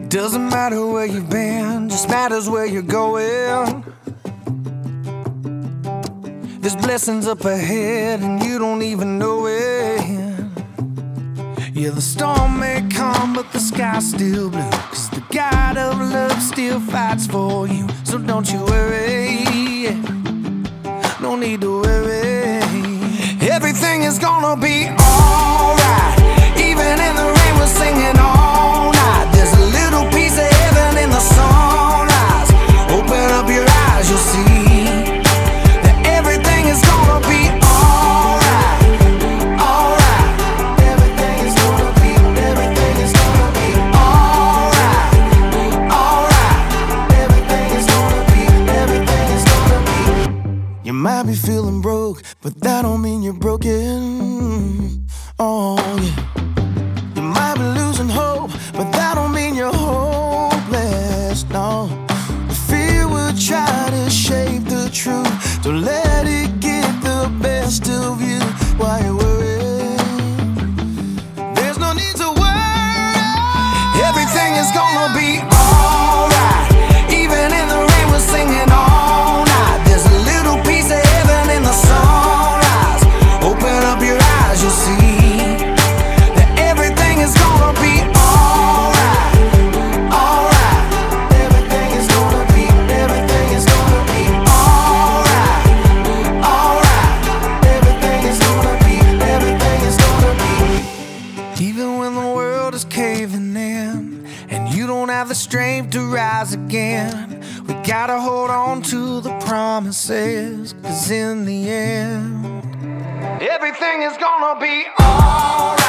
Doesn't matter where you've been, just matters where you're going. There's blessings up ahead and you don't even know it. Yeah, the storm may come but the sky's still blue, 'cause the God of love still fights for you. So don't you worry, no need to worry. Everything is gonna be alright. Even in the rain we're singing all night. There's a little piece of heaven in the sunrise. Open up your eyes, you'll see that everything is gonna be alright. Alright. Everything is gonna be alright. Alright. Everything is gonna be. You might be feeling broke, but that don't mean you're broken. Oh yeah. You might be losing hope, but that don't mean you're hopeless. No. The fear will try to shape the truth. Don't let it get the best of you while you're worried. There's no need to worry. Everything is gonna be alright. Even in the rain we're singing all night. There's a little piece of heaven in the sunrise. Open up your eyes, you'll see that everything is gonna be alright. Alright. Everything is gonna be alright. Alright. Everything is gonna be. Even when the world is caving in and you don't have the strength to rise again, we gotta hold on to the promises, 'cause in the end everything is gonna be alright.